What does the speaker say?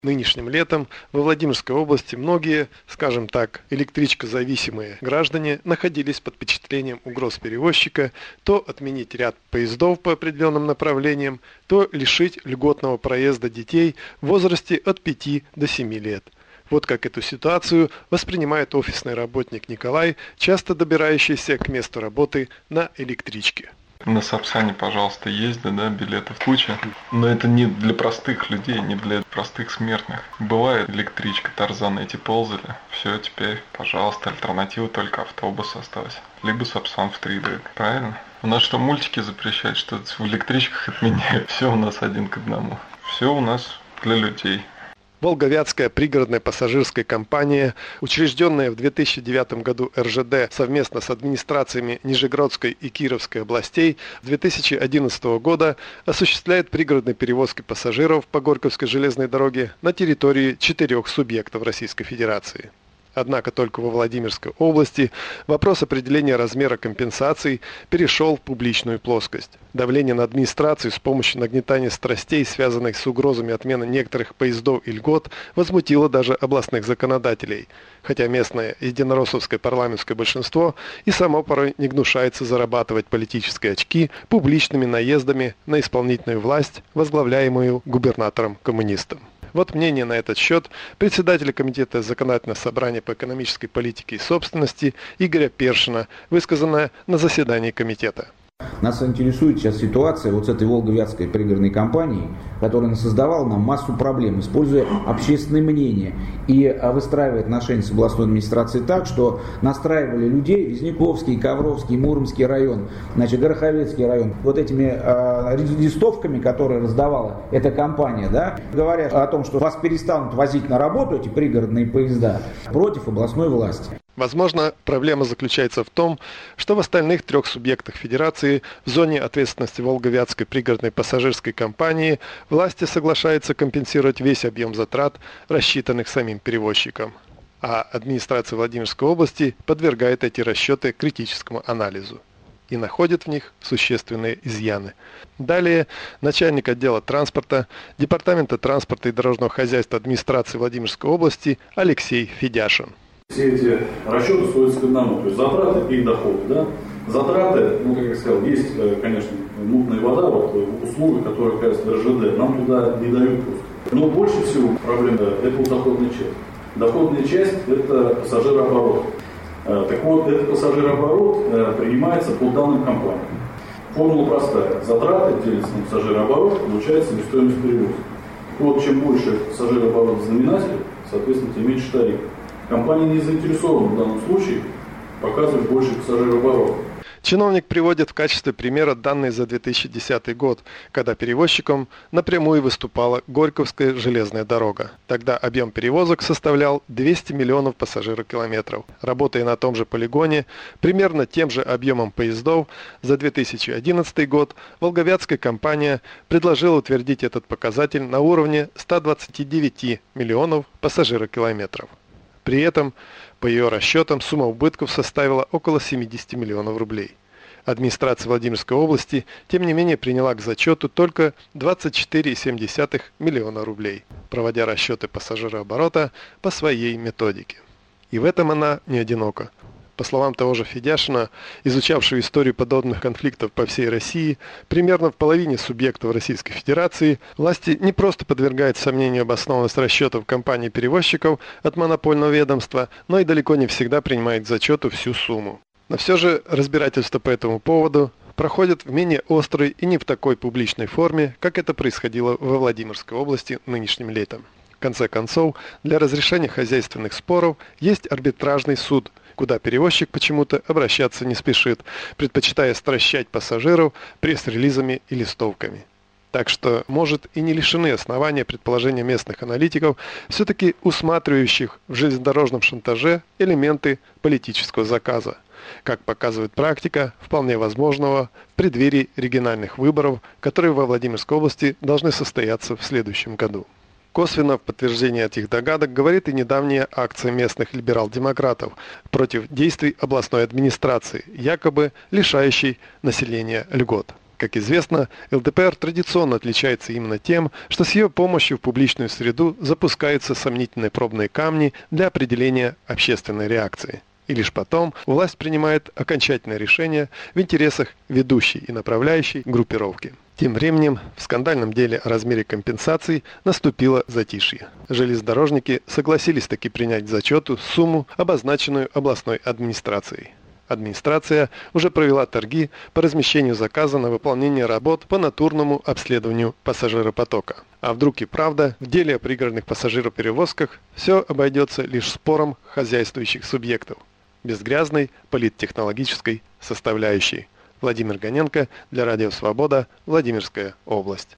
Нынешним летом во Владимирской области многие, скажем так, электричкозависимые граждане находились под впечатлением угроз перевозчика то отменить ряд поездов по определенным направлениям, то лишить льготного проезда детей в возрасте от 5 до 7 лет. Вот как эту ситуацию воспринимает офисный работник Николай, часто добирающийся к месту работы на электричке. На Сапсане, пожалуйста, ездят, да, билетов куча. Но это не для простых людей, не для простых смертных. Бывает электричка, Тарзан, эти ползали. Все, теперь, пожалуйста, альтернатива только автобус осталась. Либо Сапсан в 3 правильно? У нас что, мультики запрещают, что в электричках отменяют? Все у нас 1 к 1. Все у нас для людей. Волговятская пригородная пассажирская компания, учрежденная в 2009 году РЖД совместно с администрациями Нижегородской и Кировской областей, с 2011 года осуществляет пригородные перевозки пассажиров по Горьковской железной дороге на территории 4 субъектов Российской Федерации. Однако только во Владимирской области вопрос определения размера компенсаций перешел в публичную плоскость. Давление на администрацию с помощью нагнетания страстей, связанных с угрозами отмены некоторых поездов и льгот, возмутило даже областных законодателей. Хотя местное единороссовское парламентское большинство и само порой не гнушается зарабатывать политические очки публичными наездами на исполнительную власть, возглавляемую губернатором-коммунистом. Вот мнение на этот счет председателя Комитета Законодательного собрания по экономической политике и собственности Игоря Першина, высказанное на заседании комитета. Нас интересует сейчас ситуация вот с этой Волговятской пригородной компанией, которая создавала нам массу проблем, используя общественное мнение и выстраивая отношения с областной администрацией так, что настраивали людей, Визняковский, Ковровский, Муромский район, Гороховецкий район, вот этими листовками, которые раздавала эта компания, да, говоря о том, что вас перестанут возить на работу эти пригородные поезда против областной власти. Возможно, проблема заключается в том, что в остальных 3 субъектах Федерации в зоне ответственности Волговятской пригородной пассажирской компании власти соглашаются компенсировать весь объем затрат, рассчитанных самим перевозчиком. А администрация Владимирской области подвергает эти расчеты критическому анализу и находит в них существенные изъяны. Далее начальник отдела транспорта Департамента транспорта и дорожного хозяйства администрации Владимирской области Алексей Федяшин. Все эти расчеты сводятся к одному, то есть затраты и доходы. Да? Затраты, как я сказал, есть, конечно, мутная вода, вот услуги, которые, кажется, РЖД, нам туда не дают просто. Но больше всего проблема – это доходная часть. Доходная часть – это пассажирооборот. Так вот, этот пассажирооборот принимается по данным компании. Формула простая. Затраты делятся на пассажирооборот, получается себестоимость перевозки. Вот, чем больше пассажирооборот в знаменателе, соответственно, тем меньше тариф. Компания не заинтересована в данном случае показывать больше пассажирооборот. Чиновник приводит в качестве примера данные за 2010 год, когда перевозчиком напрямую выступала Горьковская железная дорога. Тогда объем перевозок составлял 200 миллионов пассажирокилометров. Работая на том же полигоне, примерно тем же объемом поездов, за 2011 год Волговятская компания предложила утвердить этот показатель на уровне 129 миллионов пассажирокилометров. При этом, по ее расчетам, сумма убытков составила около 70 миллионов рублей. Администрация Владимирской области, тем не менее, приняла к зачету только 24,7 миллиона рублей, проводя расчеты пассажирооборота по своей методике. И в этом она не одинока. По словам того же Федяшина, изучавшего историю подобных конфликтов по всей России, примерно в половине субъектов Российской Федерации власти не просто подвергают сомнению обоснованность расчетов компаний-перевозчиков от монопольного ведомства, но и далеко не всегда принимают к зачету всю сумму. Но все же разбирательство по этому поводу проходит в менее острой и не в такой публичной форме, как это происходило во Владимирской области нынешним летом. В конце концов, для разрешения хозяйственных споров есть арбитражный суд, куда перевозчик почему-то обращаться не спешит, предпочитая стращать пассажиров пресс-релизами и листовками. Так что, может, и не лишены основания предположения местных аналитиков, все-таки усматривающих в железнодорожном шантаже элементы политического заказа. Как показывает практика, вполне возможного в преддверии региональных выборов, которые во Владимирской области должны состояться в следующем году. Косвенно в подтверждение этих догадок говорит и недавняя акция местных либерал-демократов против действий областной администрации, якобы лишающей населения льгот. Как известно, ЛДПР традиционно отличается именно тем, что с ее помощью в публичную среду запускаются сомнительные пробные камни для определения общественной реакции. И лишь потом власть принимает окончательное решение в интересах ведущей и направляющей группировки. Тем временем в скандальном деле о размере компенсаций наступило затишье. Железнодорожники согласились таки принять к зачету сумму, обозначенную областной администрацией. Администрация уже провела торги по размещению заказа на выполнение работ по натурному обследованию пассажиропотока. А вдруг и правда, в деле о пригородных пассажироперевозках все обойдется лишь спором хозяйствующих субъектов, без грязной политтехнологической составляющей. Владимир Гоненко для Радио Свобода, Владимирская область.